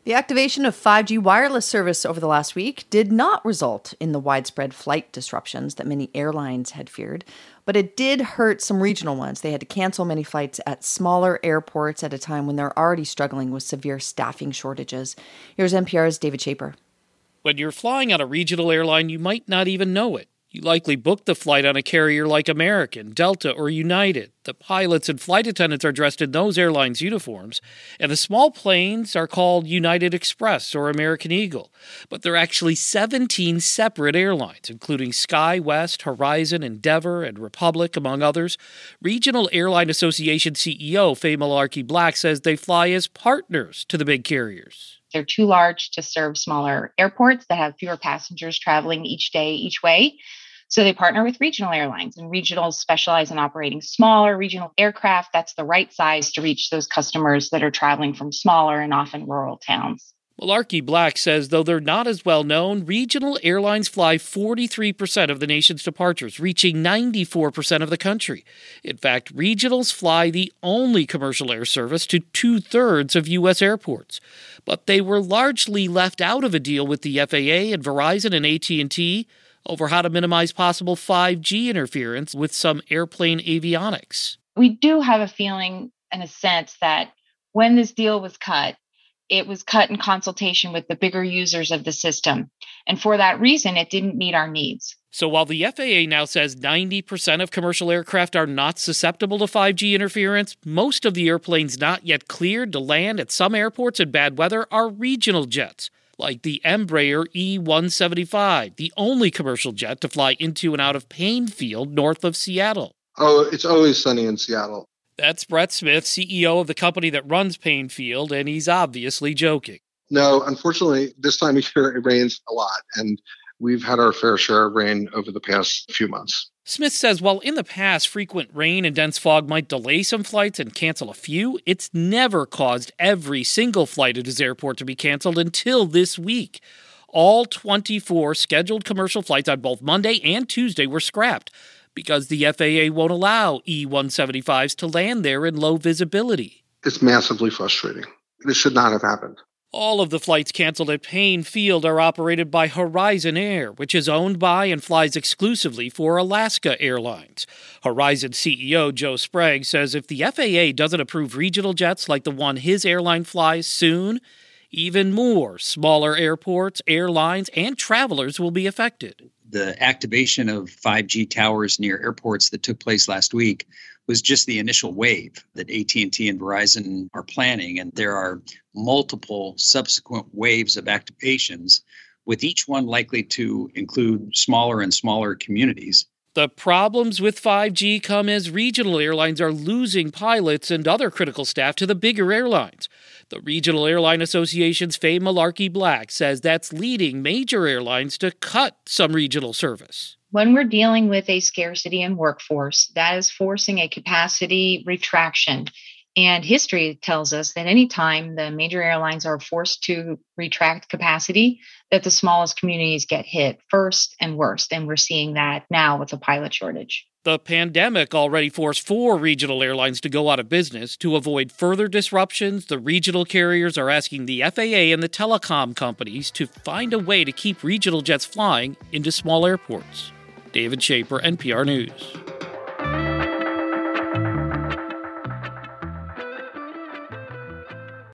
The activation of 5G wireless service over the last week did not result in the widespread flight disruptions that many airlines had feared, but it did hurt some regional ones. They had to cancel many flights at smaller airports at a time when they're already struggling with severe staffing shortages. Here's NPR's David Shaper. When you're flying on a regional airline, you might not even know it. You likely booked the flight on a carrier like American, Delta, or United. The pilots and flight attendants are dressed in those airlines' uniforms, and the small planes are called United Express or American Eagle. But there are actually 17 separate airlines, including SkyWest, Horizon, Endeavor, and Republic, among others. Regional Airline Association CEO Faye Malarkey-Black says they fly as partners to the big carriers. They're too large to serve smaller airports that have fewer passengers traveling each day, each way. So they partner with regional airlines, and regionals specialize in operating smaller regional aircraft. That's the right size to reach those customers that are traveling from smaller and often rural towns. Malarkey-Black says though they're not as well known, regional airlines fly 43% of the nation's departures, reaching 94% of the country. In fact, regionals fly the only commercial air service to 2/3 of U.S. airports. But they were largely left out of a deal with the FAA and Verizon and AT&T over how to minimize possible 5G interference with some airplane avionics. We do have a feeling and a sense that when this deal was cut, it was cut in consultation with the bigger users of the system. And for that reason, it didn't meet our needs. So while the FAA now says 90% of commercial aircraft are not susceptible to 5G interference, most of the airplanes not yet cleared to land at some airports in bad weather are regional jets, like the Embraer E-175, the only commercial jet to fly into and out of Payne Field north of Seattle. Oh, it's always sunny in Seattle. That's Brett Smith, CEO of the company that runs Payne Field, and he's obviously joking. No, unfortunately, this time of year it rains a lot, and we've had our fair share of rain over the past few months. Smith says while in the past frequent rain and dense fog might delay some flights and cancel a few, it's never caused every single flight at his airport to be canceled until this week. All 24 scheduled commercial flights on both Monday and Tuesday were scrapped because the FAA won't allow E-175s to land there in low visibility. It's massively frustrating. This should not have happened. All of the flights canceled at Payne Field are operated by Horizon Air, which is owned by and flies exclusively for Alaska Airlines. Horizon CEO Joe Sprague says if the FAA doesn't approve regional jets like the one his airline flies soon, even more smaller airports, airlines, and travelers will be affected. The activation of 5G towers near airports that took place last week was just the initial wave that AT&T and Verizon are planning, and there are multiple subsequent waves of activations, with each one likely to include smaller and smaller communities. The problems with 5G come as regional airlines are losing pilots and other critical staff to the bigger airlines. The Regional Airline Association's Faye Malarkey-Black says that's leading major airlines to cut some regional service. When we're dealing with a scarcity in workforce, that is forcing a capacity retraction. And history tells us that anytime the major airlines are forced to retract capacity, that the smallest communities get hit first and worst. And we're seeing that now with the pilot shortage. The pandemic already forced 4 regional airlines to go out of business. To avoid further disruptions, the regional carriers are asking the FAA and the telecom companies to find a way to keep regional jets flying into small airports. David Shaper, NPR News.